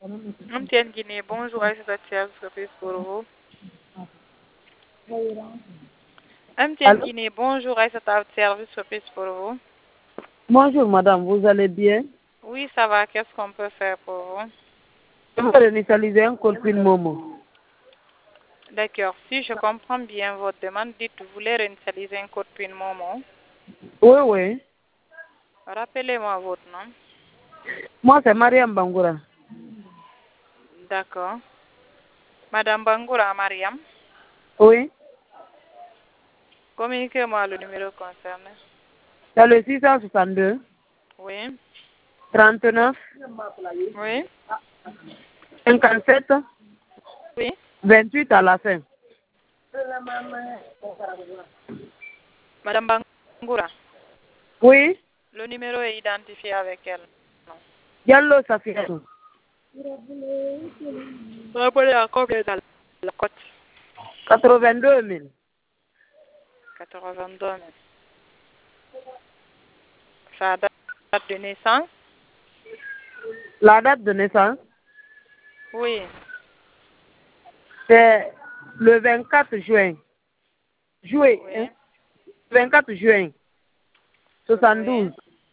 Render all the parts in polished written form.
MTN Guinée, bonjour, Aïssata Thiam, service pour vous. MTN Allô? Guinée, bonjour, Aïssata service service pour vous. Bonjour madame, vous allez bien? Oui, ça va, qu'est-ce qu'on peut faire pour vous? Je veux réinitialiser un code PIN Momo. D'accord, si je comprends bien votre demande, dites vous voulez réinitialiser un code PIN Momo. Oui, oui. Rappelez-moi votre nom. Moi, c'est Mariam Bangoura. D'accord. Madame Bangoura Mariam, Oui. communiquez-moi le numéro concerné. C'est le 662 Oui, 39 oui, 57 oui. 28 à la fin. Madame Bangoura, Oui. le numéro est identifié avec elle. Non. Diallo Safiatou. Vous appelez à combien dans la cote? 82 000. 82 000. Sa date de naissance? La date de naissance, Oui. c'est le 24 juin. Oui. 24 juin. Oui.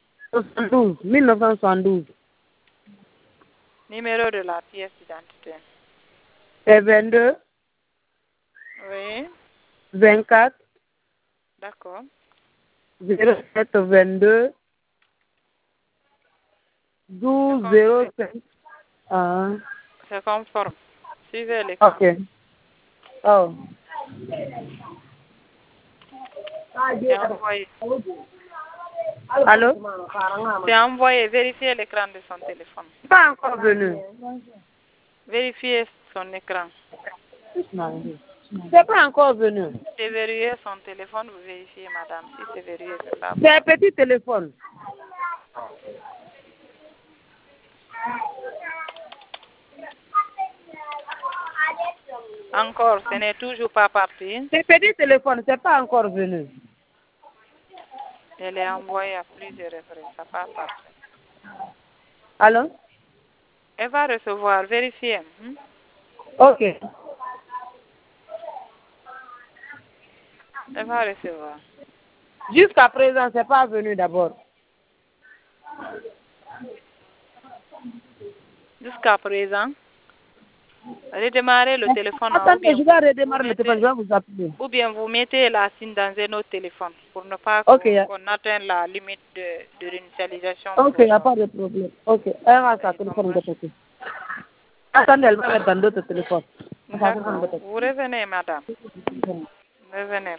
1972. Numéro de la pièce d'identité? C'est 22 Oui. 24 D'accord. 07 22 12 05. Ah, C'est conforme. Suivez l'écran. ok. Oh. C'est envoyé. Allô? C'est envoyé. Vérifiez l'écran de son téléphone. Pas encore venu. Vérifiez son écran. C'est pas encore venu. C'est verrouillé son téléphone, vous vérifiez, madame. Si c'est verrouillé, c'est pas bon. C'est un petit téléphone. Encore, ce n'est toujours pas parti. C'est un petit téléphone, c'est pas encore venu. Elle est envoyée à plusieurs reprises, ça pas parti. Allô? Elle va recevoir, vérifiez. Ok. Elle va recevoir. Jusqu'à présent, c'est pas venu d'abord. Jusqu'à présent, redémarrez le téléphone Attendez, je vais redémarrer le téléphone, je vais vous appeler. ou bien vous mettez la SIM dans un autre téléphone pour ne pas Ok, qu'on atteigne la limite de réinitialisation. ok, il n'y a pas de problème. Ok, elle a sa téléphone de côté. Attendez, elle va mettre dans d'autres téléphones. D'accord. Vous revenez, madame. Revenez.